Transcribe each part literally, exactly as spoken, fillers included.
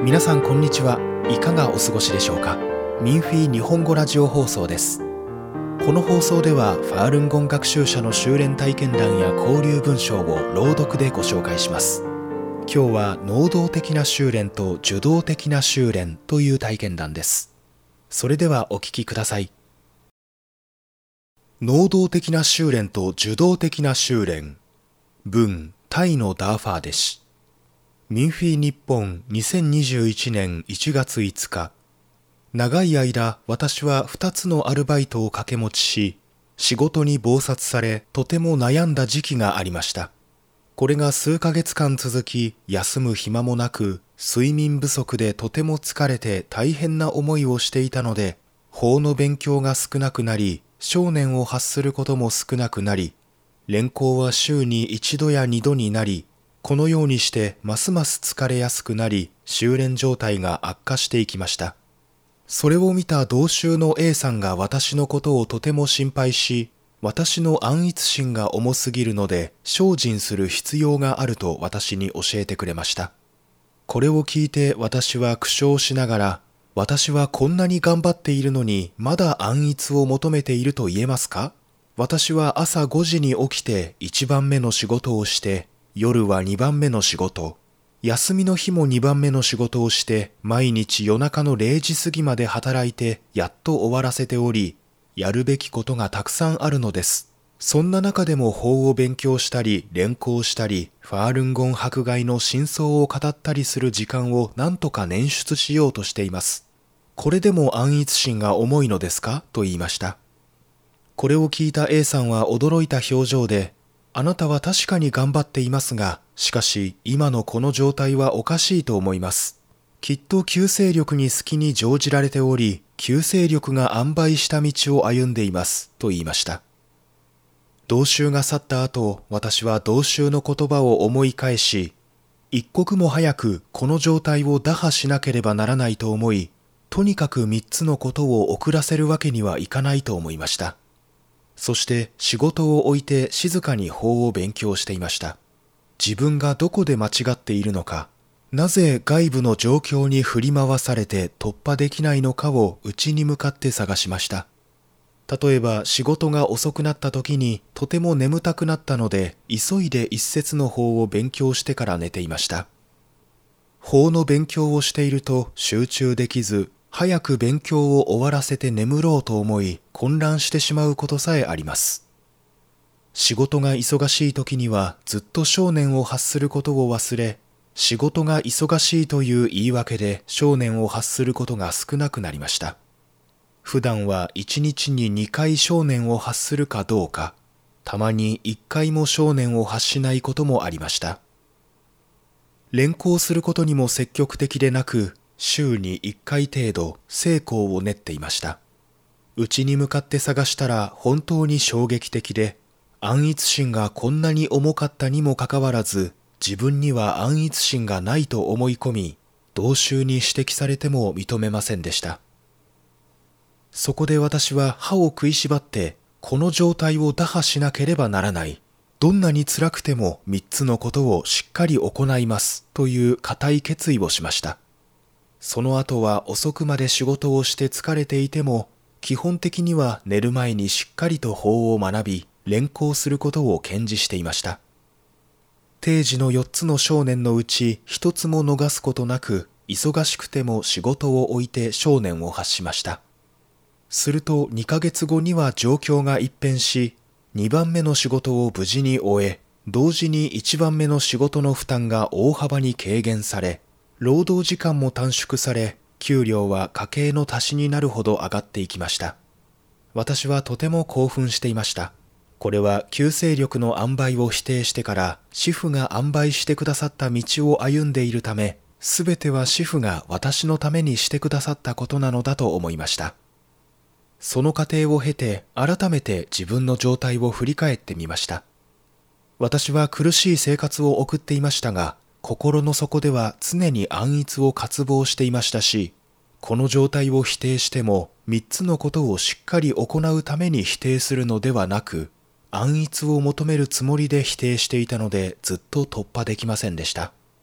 皆さんこんにちは。いかがお過ごしでしょうか。ミンフィー日本語ラジオ放送です。この放送ではファールンゴン学習者の修練体験談や交流文章を朗読でご紹介します。今日は能動的な修練と受動的な修練という体験談です。それではお聞きください。能動的な修練と受動的な修練。文、タイのダーファーデ氏。ミンフィー日本にせんにじゅういちねんいちがついつか。長い間私はふたつのアルバイトを掛け持ちし、仕事に忙殺されとても悩んだ時期がありました。これが数ヶ月間続き、休む暇もなく、睡眠不足でとても疲れて大変な思いをしていたので、法の勉強が少なくなり、聖念を発することも少なくなり、練行は週に一度や二度になり、このようにしてますます疲れやすくなり、修練状態が悪化していきました。それを見た同州の A さんが私のことをとても心配し、私の安逸心が重すぎるので精進する必要があると私に教えてくれました。これを聞いて私は苦笑しながら、私はこんなに頑張っているのにまだ安逸を求めていると言えますか？私は朝ごじに起きていちばんめの仕事をして、夜はにばんめの仕事、休みの日もにばんめの仕事をして、毎日夜中のれいじ過ぎまで働いて、やっと終わらせており、やるべきことがたくさんあるのです。そんな中でも法を勉強したり、練行したり、ファールンゴン迫害の真相を語ったりする時間を何とか捻出しようとしています。これでも安逸心が重いのですか？と言いました。これを聞いた A さんは驚いた表情で、あなたは確かに頑張っていますが、しかし今のこの状態はおかしいと思います。きっと旧勢力に好きに乗じられており、旧勢力が塩梅した道を歩んでいます、と言いました。同州が去った後、私は同州の言葉を思い返し、一刻も早くこの状態を打破しなければならないと思い、とにかく三つのことを遅らせるわけにはいかないと思いました。そして仕事を置いて静かに法を勉強していました。自分がどこで間違っているのか、なぜ外部の状況に振り回されて突破できないのかを内に向かって探しました。例えば仕事が遅くなった時にとても眠たくなったので、急いで一節の法を勉強してから寝ていました。法の勉強をしていると集中できず、早く勉強を終わらせて眠ろうと思い、混乱してしまうことさえあります。仕事が忙しい時にはずっと聖念を発することを忘れ、仕事が忙しいという言い訳で聖念を発することが少なくなりました。普段は一日ににかい聖念を発するかどうか、たまにいっかいも聖念を発しないこともありました。練行することにも積極的でなく、週にいっかい程度、成功を練っていました。内に向かって探したら本当に衝撃的で、安逸心がこんなに重かったにもかかわらず、自分には安逸心がないと思い込み、同州に指摘されても認めませんでした。そこで私は歯を食いしばって、この状態を打破しなければならない。どんなに辛くても三つのことをしっかり行います、という固い決意をしました。その後は遅くまで仕事をして疲れていても、基本的には寝る前にしっかりと法を学び、練行することを堅持していました。定時のよっつの聖念のうち一つも逃すことなく、忙しくても仕事を置いて聖念を発しました。するとにかげつごには状況が一変し、にばんめの仕事を無事に終え、同時にいちばんめの仕事の負担が大幅に軽減され、労働時間も短縮され、給料は家計の足しになるほど上がっていきました。私はとても興奮していました。これは旧勢力の塩梅を否定してから師父が塩梅してくださった道を歩んでいるため、すべては師父が私のためにしてくださったことなのだと思いました。その過程を経て改めて自分の状態を振り返ってみました。私は苦しい生活を送っていましたが、心の底では常に安逸を渇望していましたし、この状態を否定しても三つのことをしっかり行うために否定するのではなく、安逸を求めるつもりで否定していたのでずっと突破できませんでした。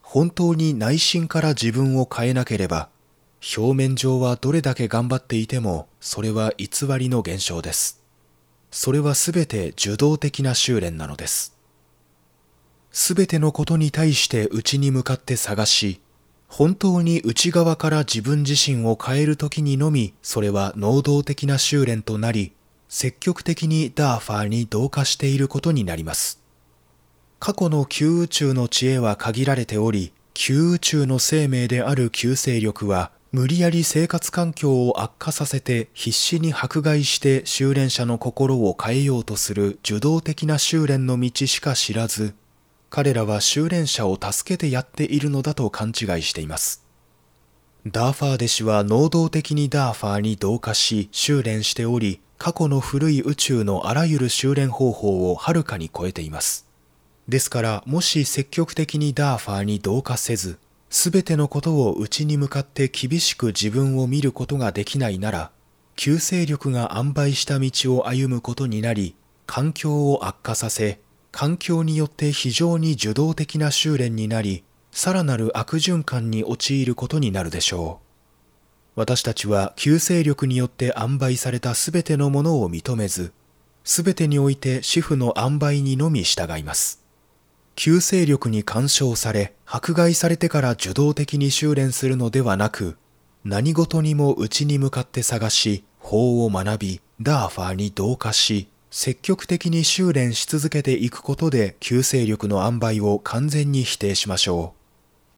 本当に内心から自分を変えなければ、表面上はどれだけ頑張っていても、それは偽りの現象です。それはすべて受動的な修練なのです。すべてのことに対して内に向かって探し、本当に内側から自分自身を変えるときにのみ、それは能動的な修練となり、積極的にダーファーに同化していることになります。過去の旧宇宙の知恵は限られており、旧宇宙の生命である旧勢力は、無理やり生活環境を悪化させて必死に迫害して修練者の心を変えようとする受動的な修練の道しか知らず、彼らは修練者を助けてやっているのだと勘違いしています。ダーファー弟子は能動的にダーファーに同化し修練しており、過去の古い宇宙のあらゆる修練方法をはるかに超えています。ですから、もし積極的にダーファーに同化せず、すべてのことを内に向かって厳しく自分を見ることができないなら、旧勢力が塩梅した道を歩むことになり、環境を悪化させ、環境によって非常に受動的な修練になり、さらなる悪循環に陥ることになるでしょう。私たちは旧勢力によって塩梅されたすべてのものを認めず、すべてにおいて支父の塩梅にのみ従います。旧勢力に干渉され、迫害されてから受動的に修練するのではなく、何事にも内に向かって探し、法を学び、ダーファーに同化し、積極的に修練し続けていくことで旧勢力の塩梅を完全に否定しましょう。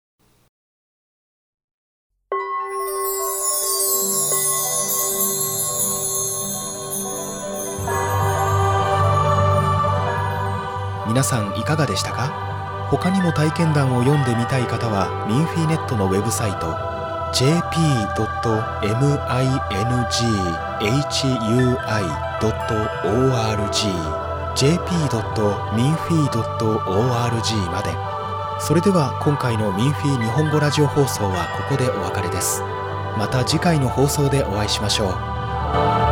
皆さんいかがでしたか？他にも体験談を読んでみたい方はミンフィネットのウェブサイト ジェーピードットミンフィドットオーアールジー ジェーピードットミンフィドットオーアールジー まで。それでは今回のミンフィ日本語ラジオ放送はここでお別れです。また次回の放送でお会いしましょう。